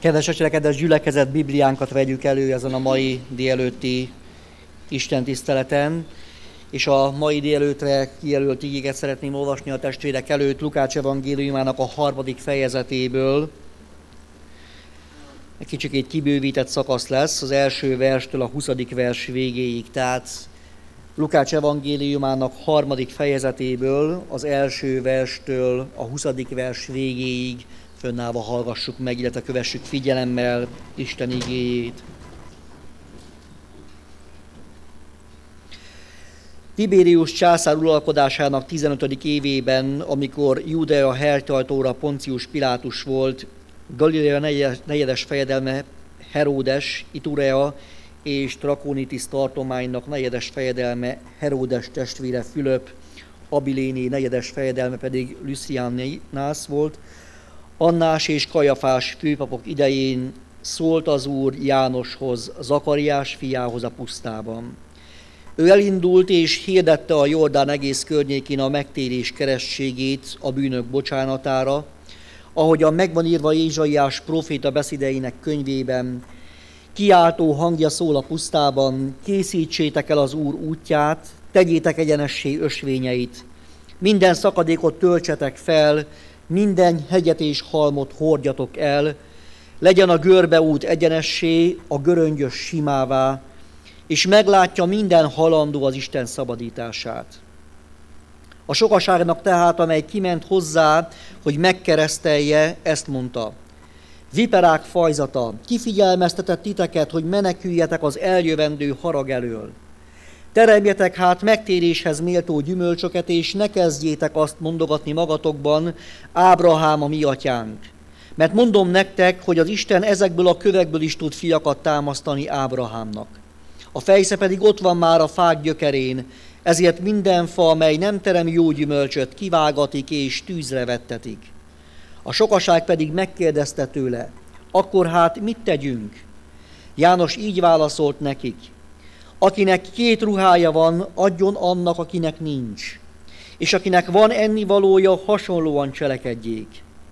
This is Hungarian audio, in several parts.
Kedves gyülekezet, Bibliánkat vegyük elő ezen a mai délelőtti istentiszteleten, és a mai délelőtre kijelölt igéket szeretném olvasni a testvérek előtt Lukács evangéliumának a 3. fejezetéből. Egy kicsikét kibővített szakasz lesz, az első verstől a 20. vers végéig, tehát Lukács evangéliumának 3. fejezetéből, az első verstől a 20. vers végéig fönnállva hallgassuk meg, illetve kövessük figyelemmel Isten igéjét. Tiberius császár uralkodásának 15. évében, amikor Júdea helytartóra Poncius Pilátus volt, Galilea negyedes fejedelme Heródes, Iturea és Trakonitis tartománynak negyedes fejedelme Heródes testvére Fülöp, Abiléné negyedes fejedelme pedig Luciánász volt, Annás és Kajafás főpapok idején szólt az Úr Jánoshoz, Zakariás fiához a pusztában. Ő elindult és hirdette a Jordán egész környékén a megtérés kerességét a bűnök bocsánatára, ahogyan megvan írva Ézsaiás próféta beszédeinek könyvében: kiáltó hangja szól a pusztában, készítsétek el az Úr útját, tegyétek egyenessé ösvényeit, minden szakadékot töltsetek fel, minden hegyet és halmot hordjatok el, legyen a görbeút egyenessé, a göröngyös simává, és meglátja minden halandó az Isten szabadítását. A sokaságnak tehát, amely kiment hozzá, hogy megkeresztelje, ezt mondta: viperák fajzata, kifigyelmeztetett titeket, hogy meneküljetek az eljövendő harag elől. Teremjetek hát megtéréshez méltó gyümölcsöket, és ne kezdjétek azt mondogatni magatokban: Ábrahám a mi atyánk. Mert mondom nektek, hogy az Isten ezekből a kövekből is tud fiakat támasztani Ábrahámnak. A fejsze pedig ott van már a fák gyökerén, ezért minden fa, amely nem terem jó gyümölcsöt, kivágatik és tűzre vettetik. A sokaság pedig megkérdezte tőle: akkor hát mit tegyünk? János így válaszolt nekik: akinek 2 ruhája van, adjon annak, akinek nincs, és akinek van ennivalója, hasonlóan cselekedjék.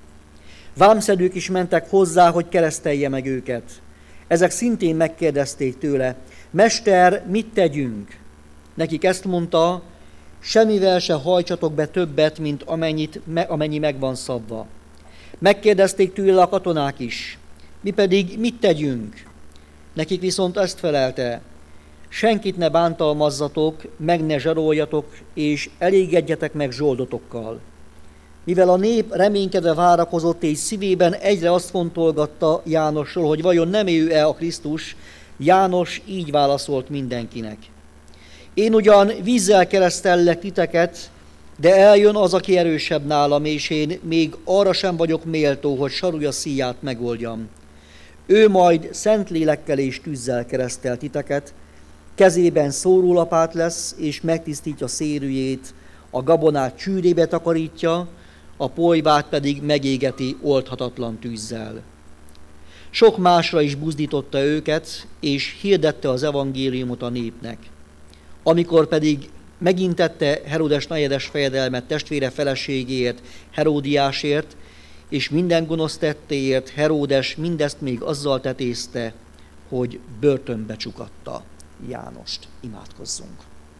Vámszedők is mentek hozzá, hogy keresztelje meg őket. Ezek szintén megkérdezték tőle: Mester, mit tegyünk? Nekik ezt mondta: semmivel se hajtsatok be többet, mint amennyi meg van szabva. Megkérdezték tőle a katonák is: mi pedig mit tegyünk? Nekik viszont ezt felelte: senkit ne bántalmazzatok, meg ne zsaroljatok, és elégedjetek meg zsoldotokkal. Mivel a nép reménykedve várakozott, és szívében egyre azt fontolgatta Jánosról, hogy vajon nem ő-e a Krisztus, János így válaszolt mindenkinek: én ugyan vízzel keresztellek titeket, de eljön az, aki erősebb nálam, és én még arra sem vagyok méltó, hogy sarúja szíját megoldjam. Ő majd szent lélekkel és tűzzel keresztel titeket, kezében szórólapát lesz, és megtisztítja szérűjét, a gabonát csűrébe takarítja, a polyvát pedig megégeti oldhatatlan tűzzel. Sok másra is buzdította őket, és hirdette az evangéliumot a népnek. Amikor pedig megintette Heródes negyedes fejedelmet testvére feleségéért, Heródiásért, és minden gonosz tettéért, Heródes mindezt még azzal tetézte, hogy börtönbe csukatta Jánost. Imádkozzunk.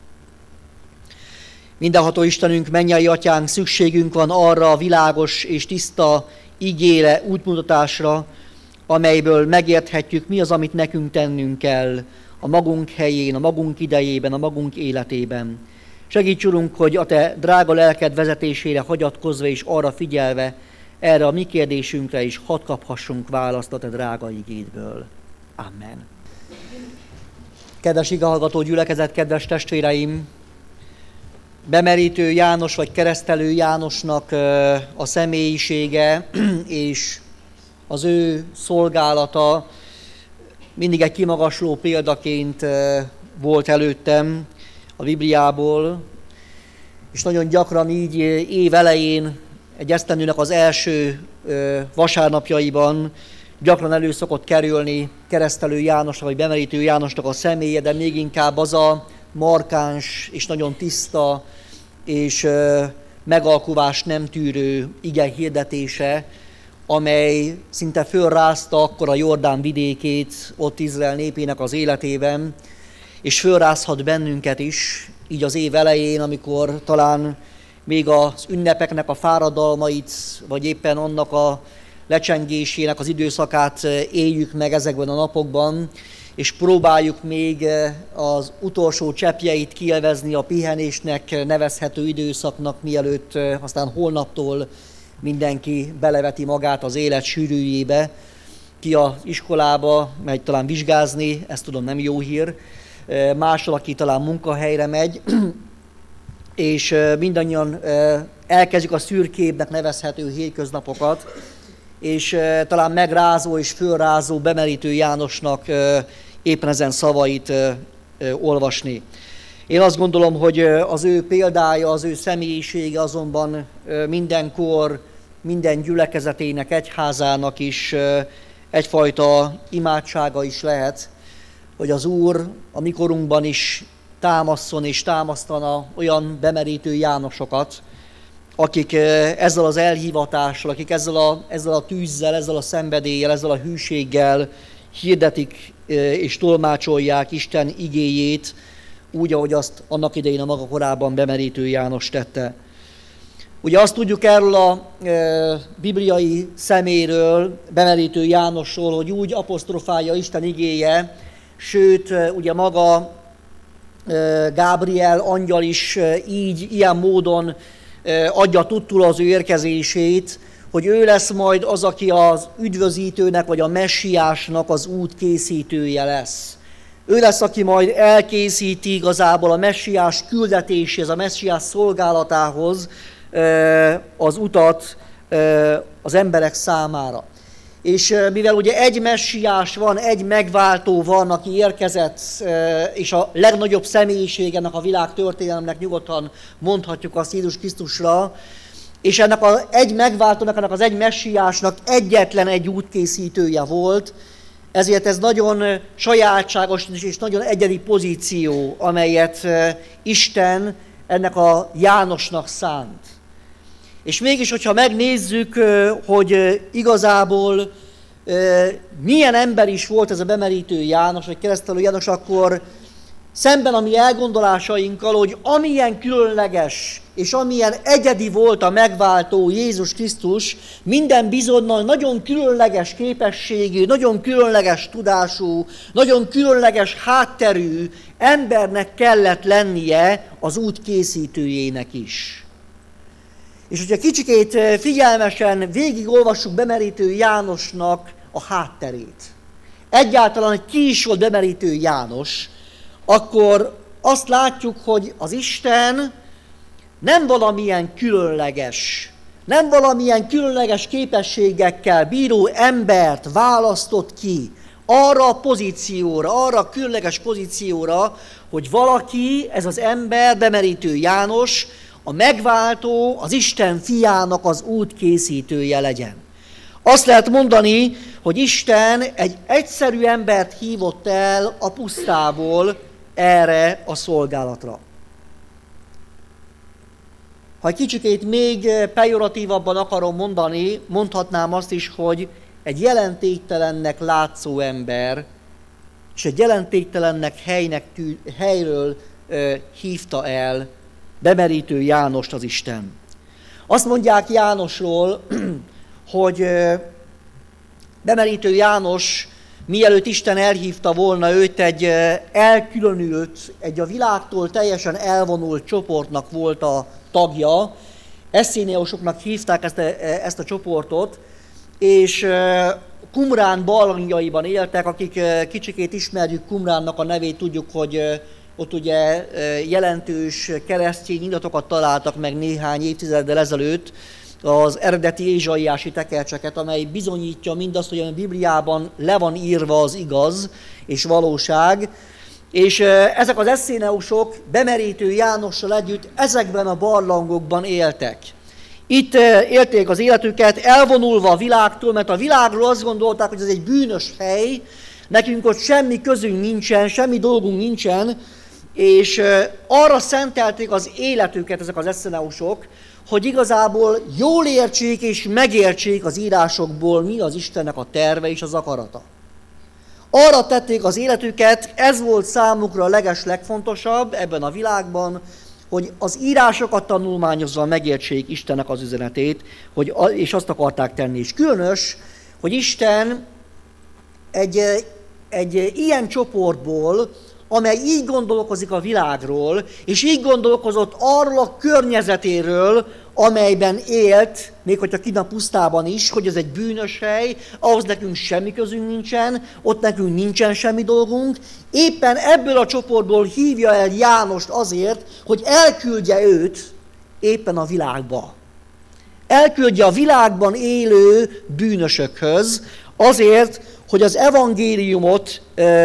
Mindenható Istenünk, mennyei atyánk, szükségünk van arra a világos és tiszta igére, útmutatásra, amelyből megérthetjük, mi az, amit nekünk tennünk kell a magunk helyén, a magunk idejében, a magunk életében. Segíts, Urunk, hogy a Te drága lelked vezetésére hagyatkozva és arra figyelve, erre a mi kérdésünkre is hadd kaphassunk választ a Te drága igédből. Amen. Kedves igehallgató gyülekezet, kedves testvéreim! Bemerítő János vagy keresztelő Jánosnak a személyisége és az ő szolgálata mindig egy kimagasló példaként volt előttem a Bibliából, és nagyon gyakran így év elején, egy esztendőnek az első vasárnapjaiban gyakran elő szokott kerülni keresztelő János vagy bemerítő Jánosnak a személye, de még inkább az a markáns és nagyon tiszta és megalkuvást nem tűrő ige hirdetése, amely szinte fölrázta akkor a Jordán vidékét ott Izrael népének az életében, és fölrázhat bennünket is, így az év elején, amikor talán még az ünnepeknek a fáradalmait, vagy éppen annak a lecsengésének az időszakát éljük meg ezekben a napokban, és próbáljuk még az utolsó cseppjeit kielvezni a pihenésnek nevezhető időszaknak, mielőtt aztán holnaptól mindenki beleveti magát az élet sűrűjébe, ki az iskolába megy talán vizsgázni, ezt tudom, nem jó hír, mással, aki talán munkahelyre megy, és mindannyian elkezdjük a szürkébbnek nevezhető hétköznapokat, és talán megrázó és fölrázó Bemerítő Jánosnak éppen ezen szavait olvasni. Én azt gondolom, hogy az ő példája, az ő személyisége azonban mindenkor, minden gyülekezetének, egyházának is egyfajta imádsága is lehet, hogy az Úr a mi korunkban is támaszson és támasztana olyan Bemerítő Jánosokat, akik ezzel az elhívatással, akik ezzel a tűzzel, ezzel a szenvedéllyel, ezzel a hűséggel hirdetik és tolmácsolják Isten igéjét, úgy, ahogy azt annak idején a maga korában Bemerítő János tette. Ugye azt tudjuk erről a bibliai szeméről, Bemerítő Jánosról, hogy úgy apostrofálja Isten igéje, sőt, ugye maga Gábriel angyal is ilyen módon adja tudtul az ő érkezését, hogy ő lesz majd az, aki az üdvözítőnek vagy a messiásnak az útkészítője lesz. Ő lesz, aki majd elkészíti igazából a messiás küldetéséhez, a messiás szolgálatához az utat az emberek számára. És mivel ugye egy messiás van, egy megváltó van, aki érkezett, és a legnagyobb személyiség ennek a világ történelemnek nyugodtan mondhatjuk azt Jézus Krisztusra, és ennek az egy megváltónak, ennek az egy messiásnak egyetlen egy útkészítője volt, ezért ez nagyon sajátságos és nagyon egyedi pozíció, amelyet Isten ennek a Jánosnak szánt. És mégis, hogyha megnézzük, hogy igazából milyen ember is volt ez a Bemerítő János, vagy Keresztelő János, akkor szemben a mi elgondolásainkkal, hogy amilyen különleges és amilyen egyedi volt a megváltó Jézus Krisztus, minden bizonnyal nagyon különleges képességű, nagyon különleges tudású, nagyon különleges hátterű embernek kellett lennie az út készítőjének is. És hogyha kicsikét figyelmesen végigolvassuk Bemerítő Jánosnak a hátterét, egyáltalán, hogy ki is volt Bemerítő János, akkor azt látjuk, hogy az Isten nem valamilyen különleges képességekkel bíró embert választott ki arra a pozícióra, arra a különleges pozícióra, hogy valaki, ez az ember, Bemerítő János, a megváltó, az Isten fiának az útkészítője legyen. Azt lehet mondani, hogy Isten egy egyszerű embert hívott el a pusztából erre a szolgálatra. Ha egy kicsikét még pejoratívabban akarom mondani, mondhatnám azt is, hogy egy jelentéktelennek látszó ember, és egy jelentéktelennek helyről hívta el Bemerítő Jánost az Isten. Azt mondják Jánosról, hogy Bemerítő János, mielőtt Isten elhívta volna őt, egy elkülönült, egy a világtól teljesen elvonult csoportnak volt a tagja. Eszéneusoknak hívták ezt a csoportot, és Qumrán barlangjaiban éltek, akik kicsikét ismerjük Qumránnak a nevét, tudjuk, hogy ott ugye jelentős keresztény iratokat találtak meg néhány évtizeddel ezelőtt, az eredeti ézsaiási tekercseket, amely bizonyítja mindazt, hogy a Bibliában le van írva az igaz és valóság, és ezek az eszéneusok Bemerítő Jánossal együtt ezekben a barlangokban éltek. Itt élték az életüket, elvonulva a világtól, mert a világról azt gondolták, hogy ez egy bűnös hely, nekünk ott semmi közünk nincsen, semmi dolgunk nincsen, és arra szentelték az életüket ezek az eszéneusok, hogy igazából jól értsék és megértsék az írásokból, mi az Istennek a terve és az akarata. Arra tették az életüket, ez volt számukra a legfontosabb ebben a világban, hogy az írásokat tanulmányozva megértsék Istennek az üzenetét, és azt akarták tenni. És különös, hogy Isten egy ilyen csoportból, amely így gondolkozik a világról, és így gondolkozott arról a környezetéről, amelyben élt, még hogyha kint a pusztában is, hogy ez egy bűnös hely, ahhoz nekünk semmi közünk nincsen, ott nekünk nincsen semmi dolgunk. Éppen ebből a csoportból hívja el Jánost azért, hogy elküldje őt éppen a világba. Elküldje a világban élő bűnösökhöz, azért, hogy az evangéliumot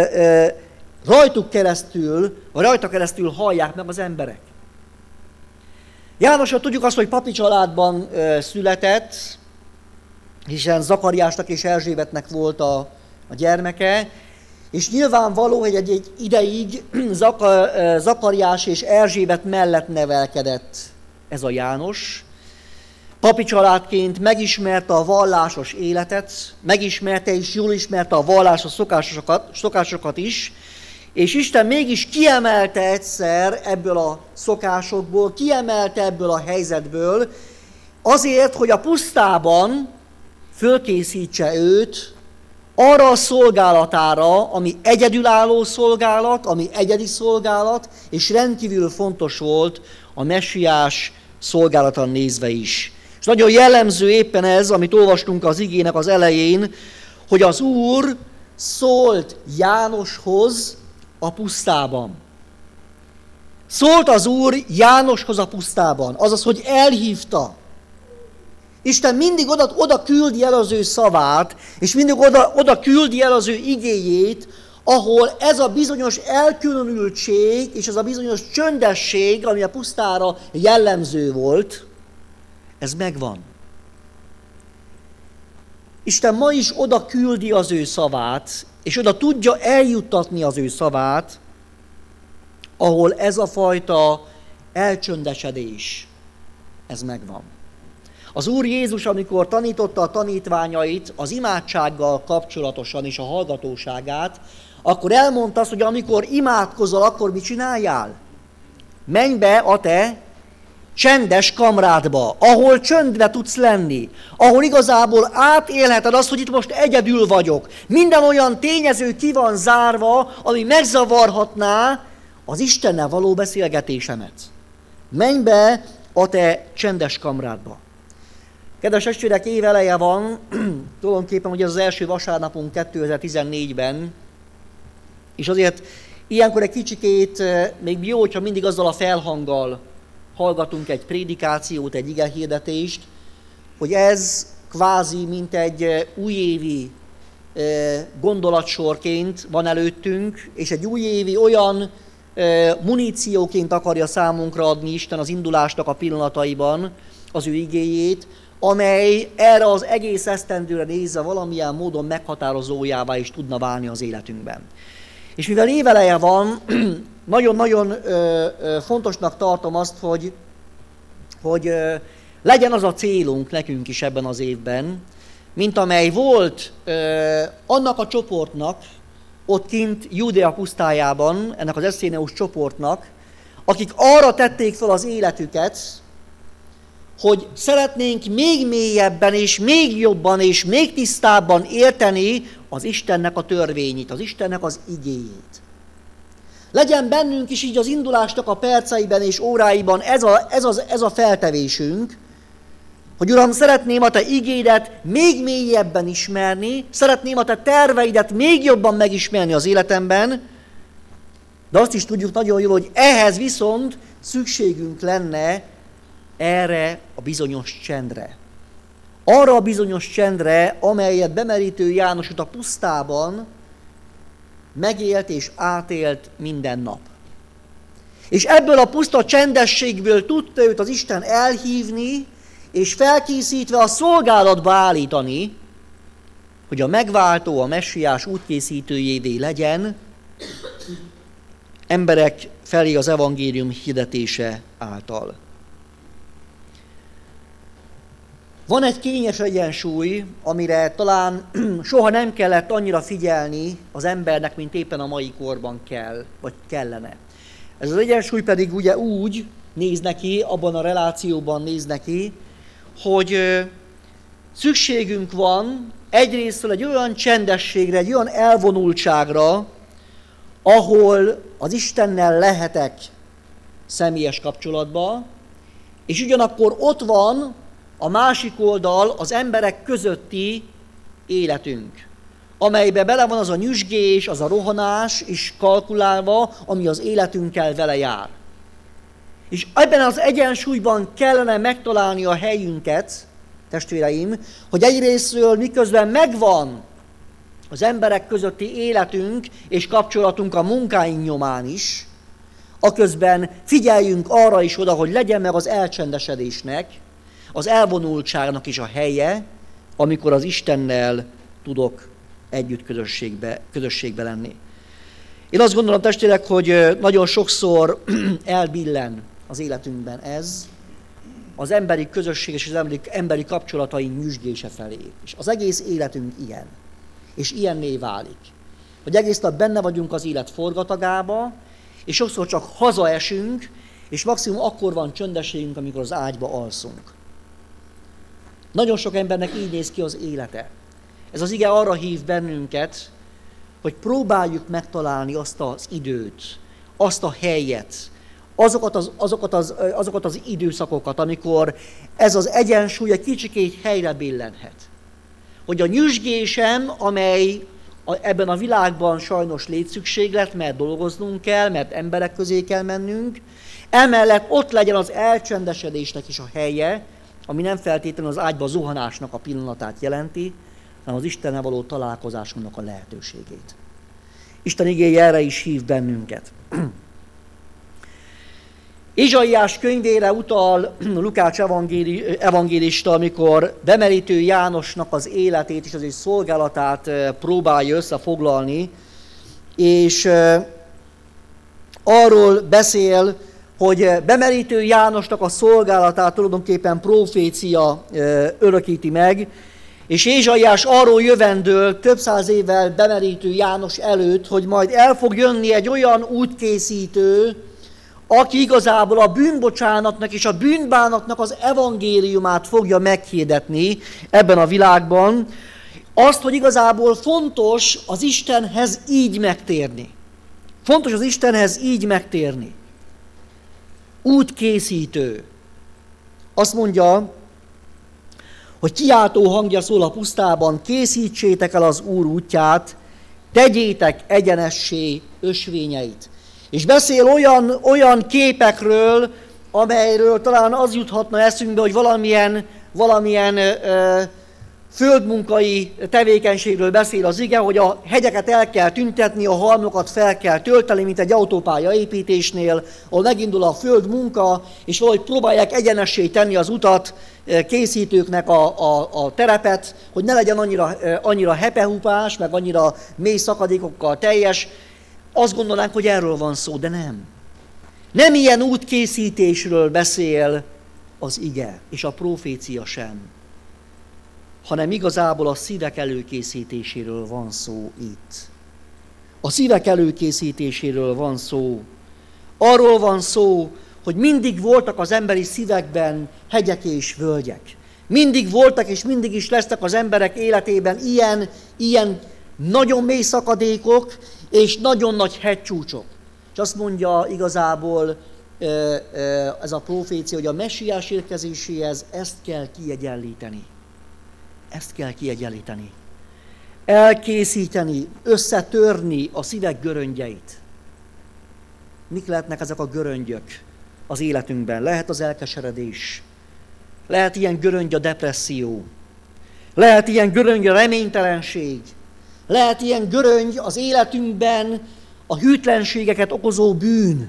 rajta keresztül hallják meg az emberek. Jánosról tudjuk azt, hogy papi családban született, hiszen Zakariásnak és Erzsébetnek volt a gyermeke, és nyilvánvaló, hogy egy ideig Zakariás és Erzsébet mellett nevelkedett ez a János. Papi családként megismerte a vallásos életet, megismerte és jól ismerte a vallásos szokásokat is, és Isten mégis kiemelte egyszer ebből a szokásokból, kiemelte ebből a helyzetből, azért, hogy a pusztában fölkészítse őt arra a szolgálatára, ami egyedülálló szolgálat, ami egyedi szolgálat, és rendkívül fontos volt a messiás szolgálatra nézve is. És nagyon jellemző éppen ez, amit olvastunk az igének az elején, hogy az Úr szólt Jánoshoz a pusztában. Szólt az Úr Jánoshoz a pusztában, azaz, hogy elhívta. Isten mindig oda küldi el az ő szavát, és mindig oda küldi el az ő igéjét, ahol ez a bizonyos elkülönültség, és ez a bizonyos csöndesség, ami a pusztára jellemző volt, ez megvan. Isten ma is oda küldi az ő szavát, és oda tudja eljuttatni az ő szavát, ahol ez a fajta elcsöndesedés, ez megvan. Az Úr Jézus, amikor tanította a tanítványait az imádsággal kapcsolatosan és a hallgatóságát, akkor elmondta azt, hogy amikor imádkozol, akkor mit csináljál? Menj be a te csendes kamrádba, ahol csöndbe tudsz lenni, ahol igazából átélheted azt, hogy itt most egyedül vagyok. Minden olyan tényező ki van zárva, ami megzavarhatná az Istennel való beszélgetésemet. Menj be a te csendes kamrádba. Kedves testvérek, éveleje van, tulajdonképpen ugye az első vasárnapunk 2014-ben, és azért ilyenkor egy kicsikét még jó, hogyha mindig azzal a felhanggal hallgatunk egy prédikációt, egy igehirdetést, hogy ez kvázi mint egy újévi gondolatsorként van előttünk, és egy újévi olyan munícióként akarja számunkra adni Isten az indulásnak a pillanataiban az ő igéjét, amely erre az egész esztendőre nézve valamilyen módon meghatározójává is tudna válni az életünkben. És mivel éveleje van, nagyon-nagyon fontosnak tartom azt, hogy legyen az a célunk nekünk is ebben az évben, mint amely volt annak a csoportnak, ott kint Júdea pusztájában, ennek az Eszéneus csoportnak, akik arra tették fel az életüket, hogy szeretnénk még mélyebben és még jobban és még tisztábban érteni az Istennek a törvényét, az Istennek az igéjét. Legyen bennünk is így az indulásnak a perceiben és óráiban ez a feltevésünk, hogy Uram, szeretném a Te igédet még mélyebben ismerni, szeretném a Te terveidet még jobban megismerni az életemben, de azt is tudjuk nagyon jól, hogy ehhez viszont szükségünk lenne erre a bizonyos csendre. Arra a bizonyos csendre, amelyet bemerítő János a pusztában megélt és átélt minden nap. És ebből a puszta csendességből tudta őt az Isten elhívni, és felkészítve a szolgálatba állítani, hogy a megváltó, a messiás útkészítőjévé legyen, emberek felé az evangélium hirdetése által. Van egy kényes egyensúly, amire talán soha nem kellett annyira figyelni az embernek, mint éppen a mai korban kell, vagy kellene. Ez az egyensúly pedig ugye úgy néz neki, abban a relációban néz neki, hogy szükségünk van egyrésztről egy olyan csendességre, egy olyan elvonultságra, ahol az Istennel lehetek személyes kapcsolatban, és ugyanakkor ott van a másik oldal az emberek közötti életünk, amelybe bele van az a nyüzsgés, az a rohanás is kalkulálva, ami az életünkkel vele jár. És ebben az egyensúlyban kellene megtalálni a helyünket, testvéreim, hogy egyrésztről miközben megvan az emberek közötti életünk és kapcsolatunk a munkáink nyomán is, aközben figyeljünk arra is oda, hogy legyen meg az elcsendesedésnek, az elvonultságnak is a helye, amikor az Istennel tudok együtt közösségbe lenni. Én azt gondolom, testvérek, hogy nagyon sokszor elbillen az életünkben ez, az emberi közösség és az emberi kapcsolataink nyüzsgése felé. És az egész életünk ilyen. És ilyenné válik. Hogy egész nap benne vagyunk az élet forgatagába, és sokszor csak hazaesünk, és maximum akkor van csöndességünk, amikor az ágyba alszunk. Nagyon sok embernek így néz ki az élete. Ez az ige arra hív bennünket, hogy próbáljuk megtalálni azt az időt, azt a helyet, azokat az időszakokat, amikor ez az egyensúly egy kicsikét helyre billenhet. Hogy a nyüzsgésem, amely ebben a világban sajnos létszükséglet, mert dolgoznunk kell, mert emberek közé kell mennünk, emellett ott legyen az elcsendesedésnek is a helye, ami nem feltétlenül az ágyba zuhanásnak a pillanatát jelenti, hanem az Istennel való találkozásunknak a lehetőségét. Isten igéje erre is hív bennünket. Ézsaiás könyvére utal Lukács evangélista, amikor bemerítő Jánosnak az életét és az ő szolgálatát próbálja összefoglalni, és arról beszél, hogy bemerítő Jánosnak a szolgálatát tulajdonképpen profécia örökíti meg, és Ézsaiás arról jövendől több száz évvel bemerítő János előtt, hogy majd el fog jönni egy olyan útkészítő, aki igazából a bűnbocsánatnak és a bűnbánatnak az evangéliumát fogja meghirdetni ebben a világban, azt, hogy igazából fontos az Istenhez így megtérni. Fontos az Istenhez így megtérni. Útkészítő. Azt mondja, hogy kiáltó hangja szól a pusztában, készítsétek el az Úr útját, tegyétek egyenessé ösvényeit. És beszél olyan képekről, amelyről talán az juthatna eszünkbe, hogy valamilyen földmunkai tevékenységről beszél az ige, hogy a hegyeket el kell tüntetni, a halmokat fel kell tölteni, mint egy autópálya építésnél, ahol megindul a földmunka, és valahogy próbálják egyenessé tenni az utat, készítőknek a terepet, hogy ne legyen annyira hepehupás, meg annyira mély szakadékokkal teljes. Azt gondolnánk, hogy erről van szó, de nem. Nem ilyen útkészítésről beszél az ige, és a profécia sem, hanem igazából a szívek előkészítéséről van szó itt. A szívek előkészítéséről van szó. Arról van szó, hogy mindig voltak az emberi szívekben hegyek és völgyek. Mindig voltak és mindig is lesznek az emberek életében ilyen nagyon mély szakadékok és nagyon nagy hegycsúcsok. És azt mondja igazából ez a profécia, hogy a messiás érkezéséhez ezt kell kiegyenlíteni. Ezt kell kiegyenlíteni. Elkészíteni, összetörni a szívek göröngyeit. Mik lehetnek ezek a göröngyök az életünkben? Lehet az elkeseredés, lehet ilyen göröngy a depresszió, lehet ilyen göröngy a reménytelenség, lehet ilyen göröngy az életünkben a hűtlenségeket okozó bűn.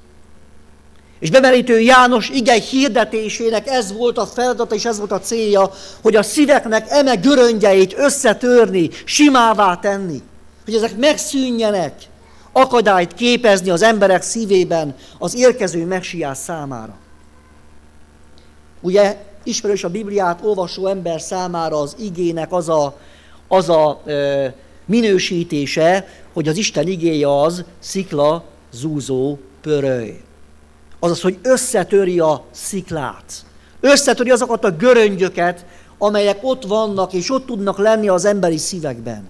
És bemerítő János ige hirdetésének ez volt a feladata és ez volt a célja, hogy a szíveknek eme göröngyeit összetörni, simává tenni, hogy ezek megszűnjenek, akadályt képezni az emberek szívében az érkező messiás számára. Ugye ismerős a Bibliát olvasó ember számára az igének az a minősítése, hogy az Isten igéje az szikla, zúzó, pöröly. Azaz, hogy összetöri a sziklát. Összetöri azokat a göröngyöket, amelyek ott vannak, és ott tudnak lenni az emberi szívekben.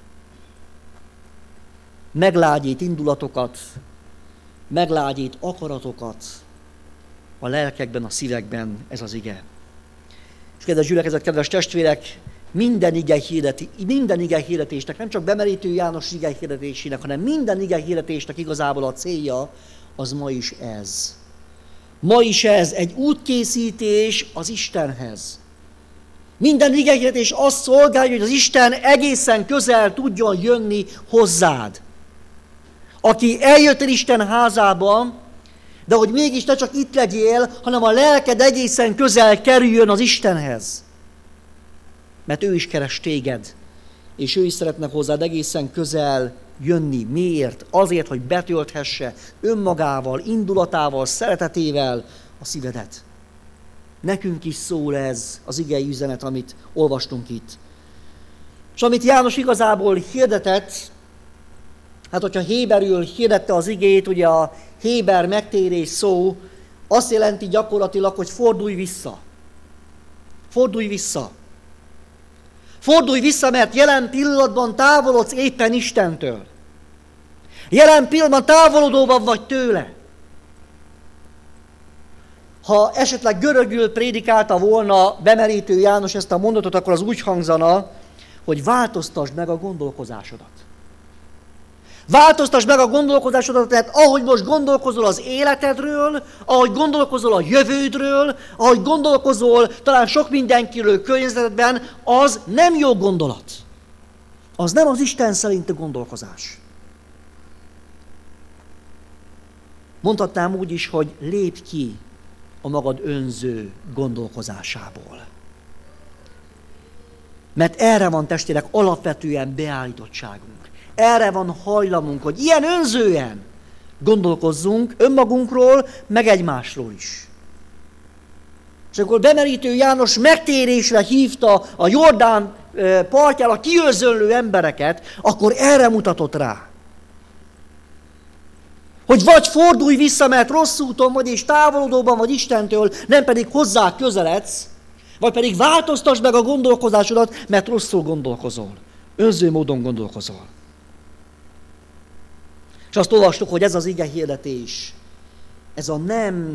Meglágyít indulatokat, meglágyít akaratokat a lelkekben, a szívekben ez az ige. És kedves gyülekezet, kedves testvérek, minden ige hirdetésnek, nem csak bemerítő János ige hirdetésének, hanem minden ige hirdetésnek igazából a célja, az ma is ez. Ma is ez egy útkészítés az Istenhez. Minden ige hirdetés azt szolgálja, hogy az Isten egészen közel tudjon jönni hozzád. Aki eljöttél Isten házában, de hogy mégis ne csak itt legyél, hanem a lelked egészen közel kerüljön az Istenhez. Mert ő is keres téged, és ő is szeretne hozzád egészen közel jönni. Miért? Azért, hogy betölthesse önmagával, indulatával, szeretetével a szívedet. Nekünk is szól ez az igei üzenet, amit olvastunk itt. És amit János igazából hirdetett, hát hogyha héberül hirdette az igét, ugye a héber megtérés szó azt jelenti gyakorlatilag, hogy fordulj vissza. Fordulj vissza. Fordulj vissza, mert jelen pillanatban távolodsz éppen Istentől. Jelen pillanatban távolodóban vagy tőle. Ha esetleg görögül prédikálta volna bemerítő János ezt a mondatot, akkor az úgy hangzana, hogy változtasd meg a gondolkozásodat. Változtasd meg a gondolkodásodat, tehát ahogy most gondolkozol az életedről, ahogy gondolkozol a jövődről, ahogy gondolkozol talán sok mindenkiről környezetedben, az nem jó gondolat. Az nem az Isten szerinti gondolkozás. Mondhatnám úgy is, hogy lépj ki a magad önző gondolkozásából. Mert erre van, testvérek, alapvetően beállítottságunk. Erre van hajlamunk, hogy ilyen önzően gondolkozzunk önmagunkról, meg egymásról is. És akkor bemerítő János megtérésre hívta a Jordán partjára kiőzönlő embereket, akkor erre mutatott rá. Hogy vagy fordulj vissza, mert rossz úton vagy, és távolodóban vagy Istentől, nem pedig hozzá közeledsz, vagy pedig változtasd meg a gondolkozásodat, mert rosszul gondolkozol. Önző módon gondolkozol. És azt olvastuk, hogy ez az ige hirdetés, ez a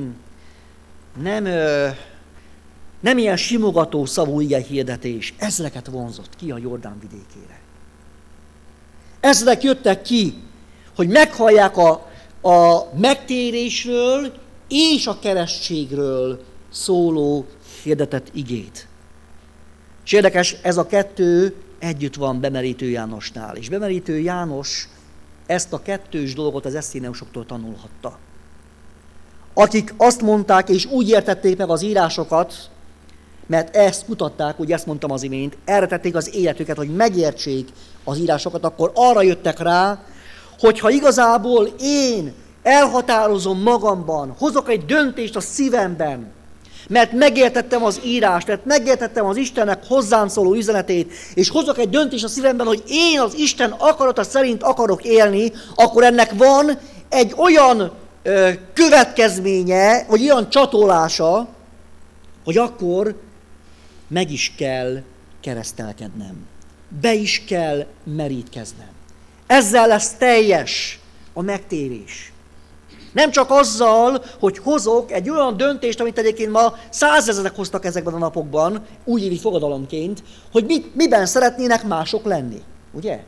nem ilyen simogató szavú ige hirdetés, ezreket vonzott ki a Jordán vidékére. Ezrek jöttek ki, hogy meghallják a megtérésről és a keresztségről szóló hirdetett igét. És érdekes, ez a kettő együtt van bemerítő Jánosnál. És bemerítő János ezt a kettős dolgot az eszéneusoktól tanulhatta. Akik azt mondták, és úgy értették meg az írásokat, mert ezt kutatták, úgy ezt mondtam az imént, erre tették az életüket, hogy megértsék az írásokat, akkor arra jöttek rá, hogyha igazából én elhatározom magamban, hozok egy döntést a szívemben, mert megértettem az írást, mert megértettem az Istennek hozzám szóló üzenetét, és hozok egy döntést a szívemben, hogy én az Isten akarata szerint akarok élni, akkor ennek van egy olyan következménye, vagy olyan csatolása, hogy akkor meg is kell keresztelkednem. Be is kell merítkeznem. Ezzel lesz teljes a megtérés. Nem csak azzal, hogy hozok egy olyan döntést, amit egyébként ma 100 000 hoztak ezekben a napokban, újévi fogadalomként, hogy miben szeretnének mások lenni. Ugye?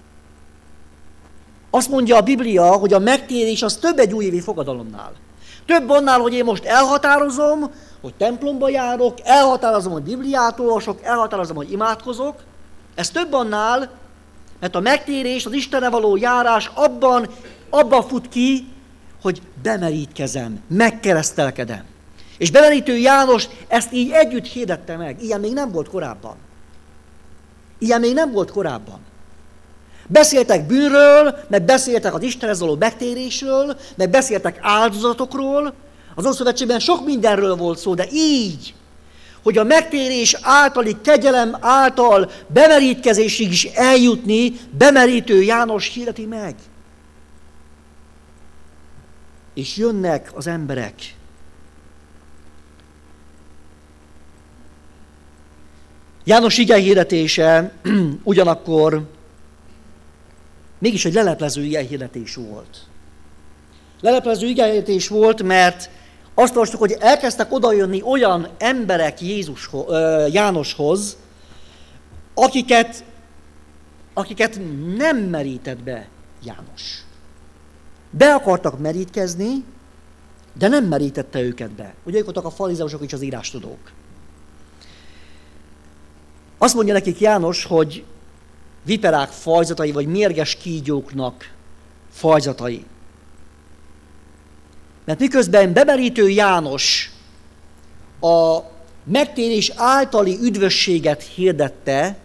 Azt mondja a Biblia, hogy a megtérés az több egy újévi fogadalomnál. Több annál, hogy én most elhatározom, hogy templomba járok, elhatározom, hogy Bibliát olvasok, elhatározom, hogy imádkozok. Ez több annál, mert a megtérés, az Istenre való járás abban fut ki, hogy bemerítkezem, megkeresztelkedem. És bemerítő János ezt így együtt hirdette meg. Ilyen még nem volt korábban. Ilyen még nem volt korábban. Beszéltek bűnről, meg beszéltek az Istenhez való megtérésről, meg beszéltek áldozatokról. Az Ószövetségben sok mindenről volt szó, de így, hogy a megtérés általi kegyelem által bemerítkezésig is eljutni, bemerítő János hirdeti meg. És jönnek az emberek. János igehirdetése ugyanakkor mégis egy leleplező igehirdetés volt. Leleplező igehirdetés volt, mert azt olvastuk, hogy elkezdtek odajönni olyan emberek Jánoshoz, akiket nem merített be János. Be akartak merítkezni, de nem merítette őket be. Ugye ők voltak a farizeusok és az írástudók. Azt mondja nekik János, hogy viperák fajzatai, vagy mérges kígyóknak fajzatai. Mert miközben bemerítő János a megtérés általi üdvösséget hirdette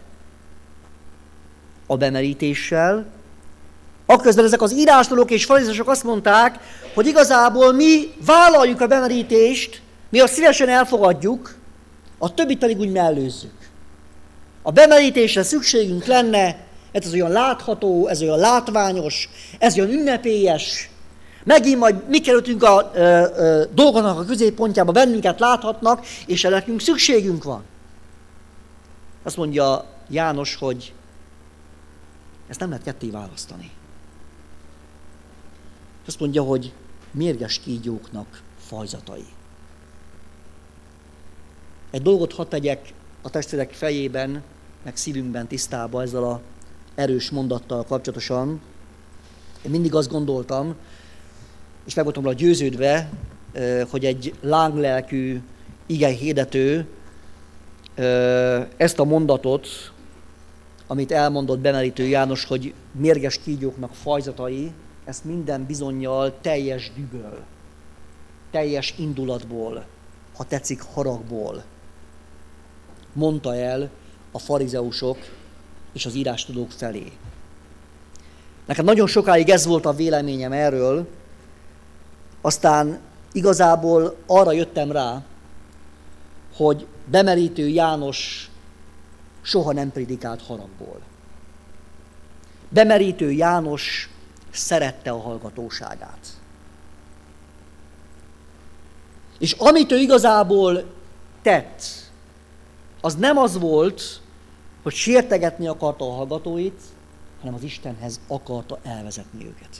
a bemerítéssel, akközben ezek az írástudók és farizeusok azt mondták, hogy igazából mi vállaljuk a bemerítést, mi azt szívesen elfogadjuk, a többit pedig úgy mellőzzük. A bemerítésre szükségünk lenne, ez olyan látható, ez olyan látványos, ez olyan ünnepélyes, megint majd mi kerültünk a dolgoknak a középpontjába, bennünket láthatnak, és erre nekünk szükségünk van. Azt mondja János, hogy ezt nem lehet ketté választani. Azt mondja, hogy mérges kígyóknak fajzatai. Egy dolgot hadd tegyek a testvérek fejében, meg szívünkben tisztába ezzel az erős mondattal kapcsolatosan. Én mindig azt gondoltam, és meg voltam rá győződve, hogy egy lánglelkű igehirdető ezt a mondatot, amit elmondott bemerítő János, hogy mérges kígyóknak fajzatai, ezt minden bizonnyal teljes dühből, teljes indulatból, ha tetszik haragból mondta el a farizeusok és az írástudók felé. Nekem nagyon sokáig ez volt a véleményem erről, aztán igazából arra jöttem rá, hogy bemerítő János soha nem prédikált haragból. Bemerítő János szerette a hallgatóságát. És amit ő igazából tett, az nem az volt, hogy sértegetni akarta a hallgatóit, hanem az Istenhez akarta elvezetni őket.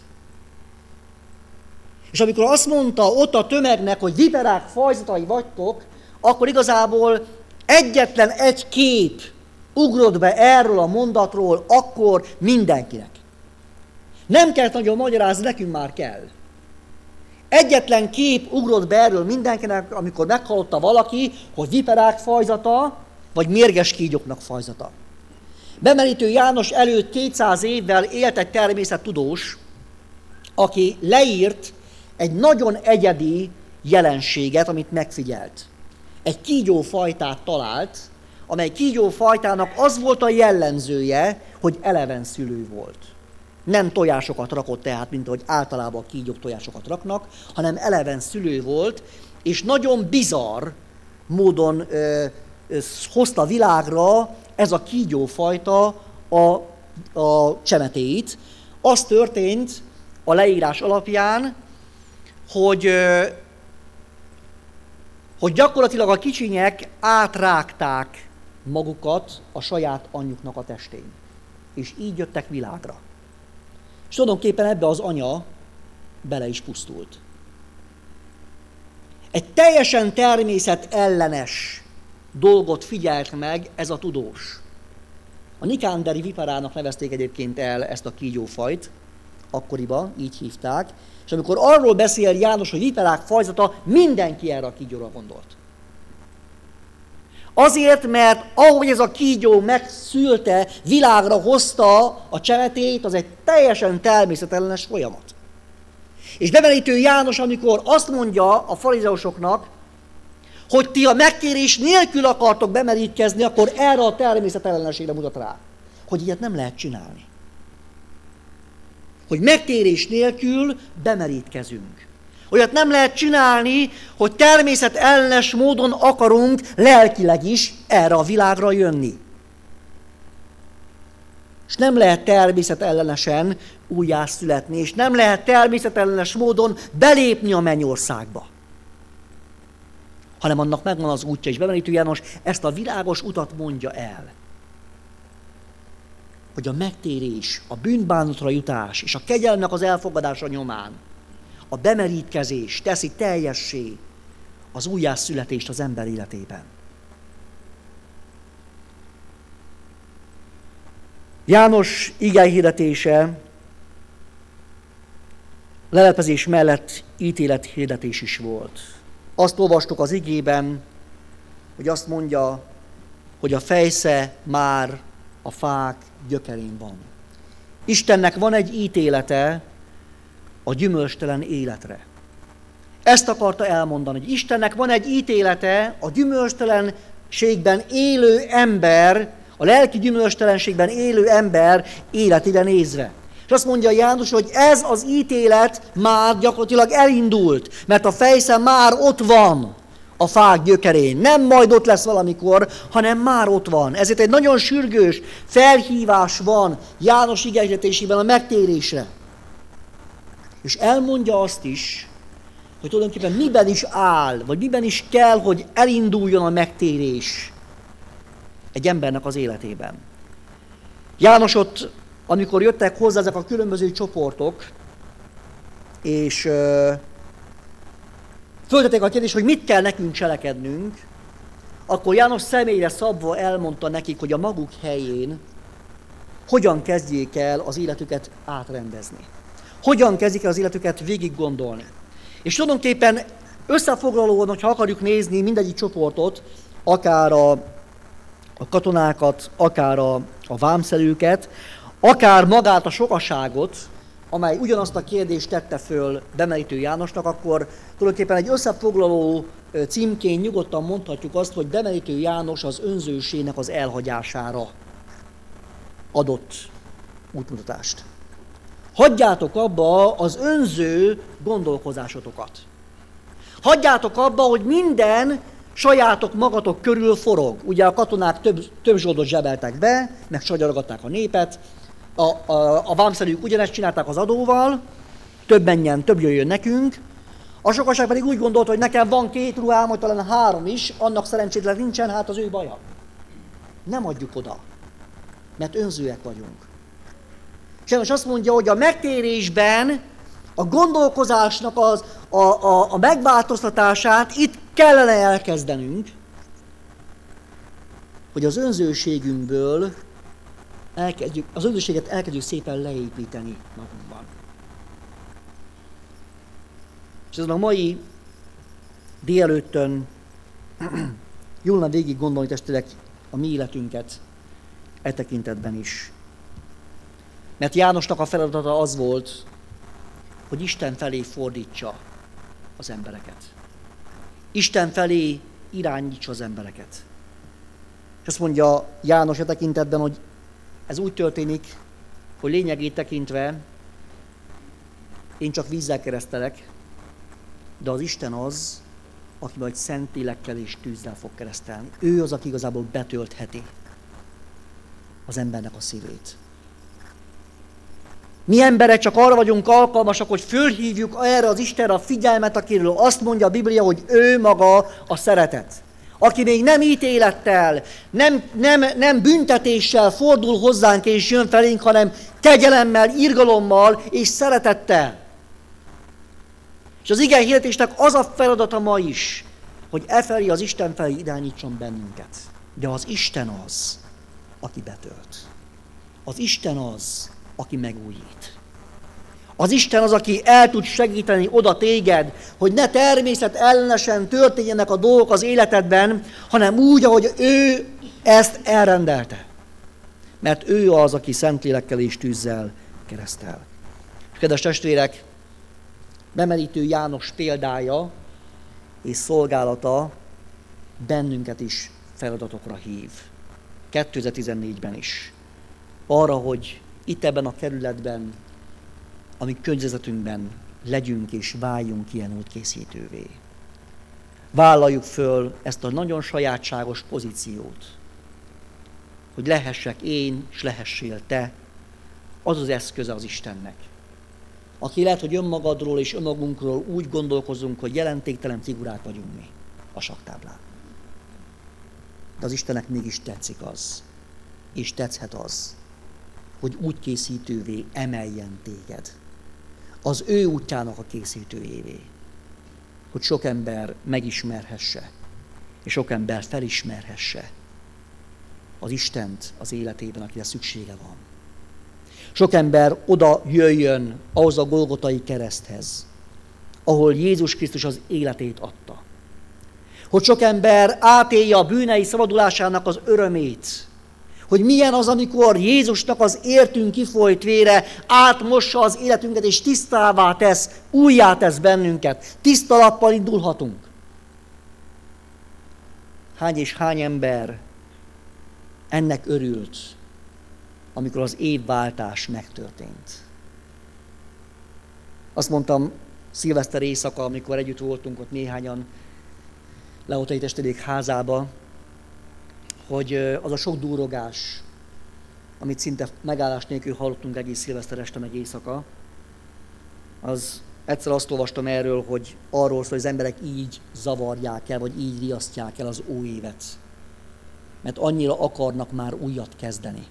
És amikor azt mondta ott a tömegnek, hogy viperák fajzatai vagytok, akkor igazából egyetlen egy kép ugrott be erről a mondatról akkor mindenkinek. Nem kellett nagyon magyarázni, nekünk már kell. Egyetlen kép ugrott be erről mindenkinek, amikor meghallotta valaki, hogy viperák fajzata, vagy mérges kígyóknak fajzata. Bemerítő János előtt 200 évvel élt egy természettudós, aki leírt egy nagyon egyedi jelenséget, amit megfigyelt. Egy kígyófajtát talált, amely kígyófajtának az volt a jellemzője, hogy eleven szülő volt. Nem tojásokat rakott tehát, mint ahogy általában a kígyók tojásokat raknak, hanem eleven szülő volt, és nagyon bizarr módon hozta világra ez a kígyófajta a csemetéit. Az történt a leírás alapján, hogy gyakorlatilag a kicsinyek átrágták magukat a saját anyjuknak a testén. És így jöttek világra. És tulajdonképpen ebbe az anya bele is pusztult. Egy teljesen természetellenes dolgot figyelt meg ez a tudós. A nikánderi viperának nevezték egyébként el ezt a kígyófajt, akkoriban így hívták, és amikor arról beszél János, hogy viperák fajzata, mindenki erre a kígyóra gondolt. Azért, mert ahogy ez a kígyó megszülte, világra hozta a csemetét, az egy teljesen természetellenes folyamat. És bemerítő János, amikor azt mondja a farizeusoknak, hogy ti a megkérés nélkül akartok bemerítkezni, akkor erre a természetellenességre mutat rá, hogy ilyet nem lehet csinálni. Hogy megtérés nélkül bemerítkezünk. Olyat nem lehet csinálni, hogy természetellenes módon akarunk lelkileg is erre a világra jönni. És nem lehet természetellenesen újjászületni, és nem lehet természetellenes módon belépni a mennyországba. Hanem annak megvan az útja, és Bemenítő János ezt a világos utat mondja el. Hogy a megtérés, a bűnbánatra jutás és a kegyelmnek az elfogadása nyomán a bemerítkezés teszi teljessé az újjászületést az ember életében. János igehirdetése lelepezés mellett ítélethirdetés is volt. Azt olvastuk az igében, hogy azt mondja, hogy a fejsze már a fák gyökerén van. Istennek van egy ítélete a gyümölcstelen életre. Ezt akarta elmondani, hogy Istennek van egy ítélete a gyümölcstelenségben élő ember, a lelki gyümölcstelenségben élő ember életére nézve. És azt mondja János, hogy ez az ítélet már gyakorlatilag elindult, mert a fejsze már ott van a fák gyökerén. Nem majd ott lesz valamikor, hanem már ott van. Ezért egy nagyon sürgős felhívás van János igehirdetésében a megtérésre. És elmondja azt is, hogy tulajdonképpen miben is áll, vagy miben is kell, hogy elinduljon a megtérés egy embernek az életében. János ott, amikor jöttek hozzá ezek a különböző csoportok, és föltették a kérdést, hogy mit kell nekünk cselekednünk, akkor János személyre szabva elmondta nekik, hogy a maguk helyén hogyan kezdjék el az életüket átrendezni. Hogyan kezdjék el az életüket végig gondolni. És tulajdonképpen összefoglalóan, hogyha akarjuk nézni mindegyik csoportot, akár a katonákat, akár a vámszerűket, akár magát a sokaságot, amely ugyanazt a kérdést tette föl Bemenítő Jánosnak, akkor tulajdonképpen egy összefoglaló címként nyugodtan mondhatjuk azt, hogy Bemenítő János az önzőségnek az elhagyására adott útmutatást. Hagyjátok abba az önző gondolkozásotokat. Hagyjátok abba, hogy minden sajátok magatok körül forog. Ugye a katonák több zsoldot zsebeltek be, meg sagyargatták a népet, a vámszerűk ugyanezt csinálták az adóval, több menjen, több jöjjön nekünk. A sokaság pedig úgy gondolta, hogy nekem van 2 ruhám, vagy talán 3 is, annak szerencsétlen nincsen, hát az ő baja. Nem adjuk oda, mert önzőek vagyunk. És most azt mondja, hogy a megtérésben a gondolkozásnak a megváltoztatását itt kellene elkezdenünk, hogy az önzőségünkből az önzőséget elkezdjük szépen leépíteni magunkban. És ezen a mai délelőttön jól lenne végig gondolni testvérek a mi életünket e tekintetben is. Mert Jánosnak a feladata az volt, hogy Isten felé fordítsa az embereket. Isten felé irányítsa az embereket. És azt mondja János e tekintetben, hogy ez úgy történik, hogy lényegét tekintve én csak vízzel keresztelek, de az Isten az, aki majd Szentlélekkel és tűzzel fog keresztelni. Ő az, aki igazából betöltheti az embernek a szívét. Mi emberek csak arra vagyunk alkalmasak, hogy fölhívjuk erre az Istenre a figyelmet, akiről azt mondja a Biblia, hogy ő maga a szeretet. Aki még nem ítélettel, nem büntetéssel fordul hozzánk és jön felénk, hanem kegyelemmel, irgalommal és szeretettel. És az ige hirdetésnek az a feladata ma is, hogy efelé az Isten felé irányítson bennünket. De az Isten az, aki betölt. Az Isten az, aki megújít. Az Isten az, aki el tud segíteni oda téged, hogy ne természetellenesen történjenek a dolgok az életedben, hanem úgy, ahogy ő ezt elrendelte. Mert ő az, aki Szentlélekkel és tűzzel keresztel. És kedves testvérek, Bemenítő János példája és szolgálata bennünket is feladatokra hív. 2014-ben is. Arra, hogy itt ebben a kerületben, a mi környezetünkben legyünk és váljunk ilyen útkészítővé. Vállaljuk föl ezt a nagyon sajátságos pozíciót, hogy lehessek én, és lehessél te, az az eszköze az Istennek. Aki lehet, hogy önmagadról és önmagunkról úgy gondolkozunk, hogy jelentéktelen figurák vagyunk mi a saktáblán. De az Istennek mégis tetszik az, és tetszhet az, hogy útkészítővé emeljen téged. Az ő útjának a készítőjévé. Hogy sok ember megismerhesse, és sok ember felismerhesse az Istent az életében, akire szüksége van. Sok ember oda jöjjön ahhoz a Golgotai kereszthez, ahol Jézus Krisztus az életét adta. Hogy sok ember átélje a bűnei szabadulásának az örömét, hogy milyen az, amikor Jézusnak az értünk kifolyt vére átmossa az életünket, és tisztává tesz, újjá tesz bennünket. Tiszta lappal indulhatunk. Hány és hány ember ennek örült, amikor az évváltás megtörtént. Azt szilveszter éjszaka, amikor együtt voltunk ott néhányan Leotai testvérék házába, hogy az a sok durrogás, amit szinte megállás nélkül hallottunk egész szilveszter este meg éjszaka, az egyszer azt olvastam erről, hogy arról szól, hogy az emberek így zavarják el, vagy így riasztják el az új évet. Mert annyira akarnak már újat kezdeni.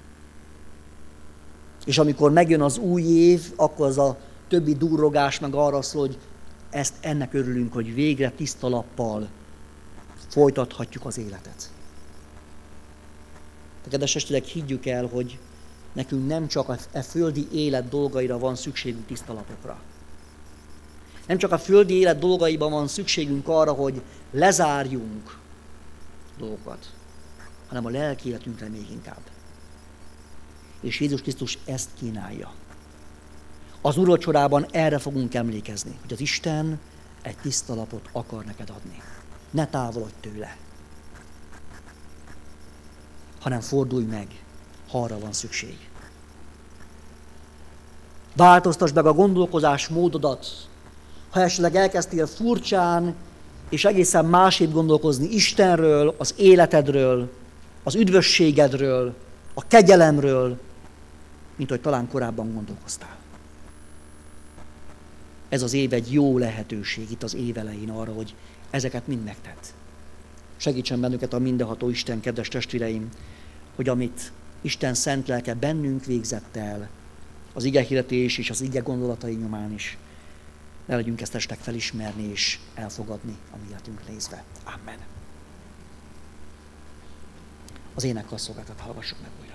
És amikor megjön az új év, akkor az a többi durrogás meg arra szól, hogy ennek örülünk, hogy végre tiszta lappal folytathatjuk az életet. Kedves testvérek, higgyük el, hogy nekünk nem csak a földi élet dolgaira van szükségünk tiszta lapokra. Nem csak a földi élet dolgaiban van szükségünk arra, hogy lezárjunk dolgokat, hanem a lelki életünkre még inkább. És Jézus Krisztus ezt kínálja. Az úrvacsorában erre fogunk emlékezni, hogy az Isten egy tiszta lapot akar neked adni. Ne távolodj tőle, hanem fordulj meg, ha arra van szükség. Változtasd meg a gondolkozás módodat, ha esetleg elkezdtél furcsán és egészen másképp gondolkozni Istenről, az életedről, az üdvösségedről, a kegyelemről, mint hogy talán korábban gondolkoztál. Ez az év egy jó lehetőség itt az év elején arra, hogy ezeket mind megtedd. Segítsen bennünket a mindenható Isten, kedves testvéreim, hogy amit Isten szent lelke bennünk végzett el, az igehirdetés és az ige gondolatai nyomán is, ne legyünk ezt estek felismerni és elfogadni a mi életünkre nézve. Amen. Az énekkal szolgáltat hallgassuk meg újra.